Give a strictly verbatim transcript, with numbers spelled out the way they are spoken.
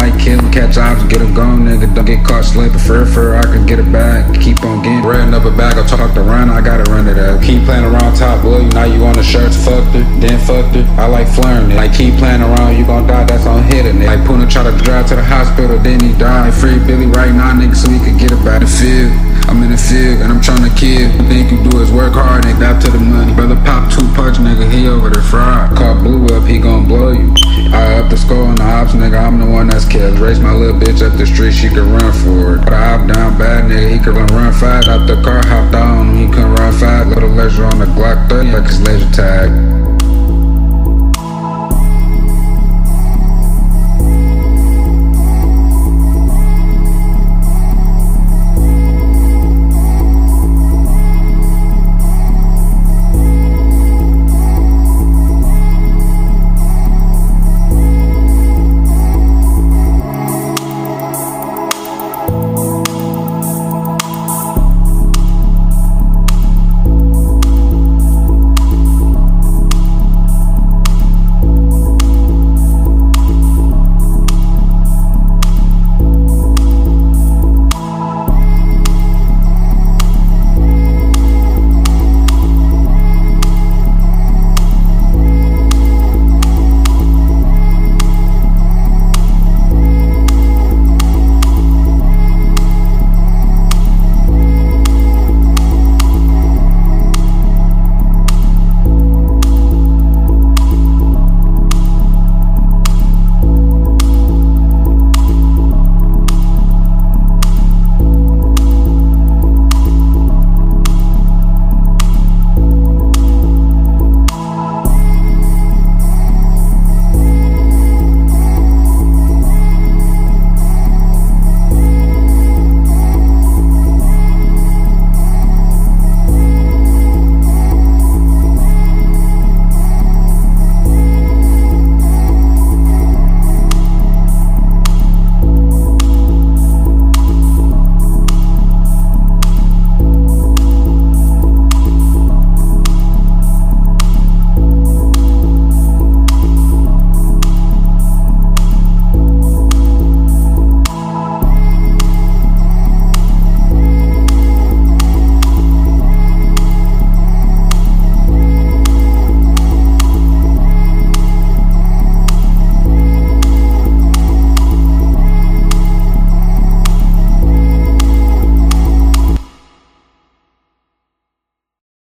might kill him, catch ops, get him gone, nigga. Don't get caught slipping, for for I can get it back. Keep on getting ran up a bag, I talk to run, I gotta run it up. Keep playing around top, boy, now you on the shirts, fucked her, then fucked her. I like flirting, like keep playing around, you gon' die, that's on hitting it. Like Puna try to drive to the hospital, then he died. Free Billy right now, nigga, so he could get it back. The field, I'm in the field, and I'm trying to kill. The thing you do is work hard and adapt to the money. Brother pop two punch, nigga, he over there fried. Call blue up, he gon' blow you. I up the skull on the ops, nigga, I'm the one that's killed. Race my little bitch up the street, she could run for it. But I hop down bad, nigga, he could run, run fast. Out the car, hopped on him, he couldn't run fast. Little laser on the Glock thirty, like his laser tag.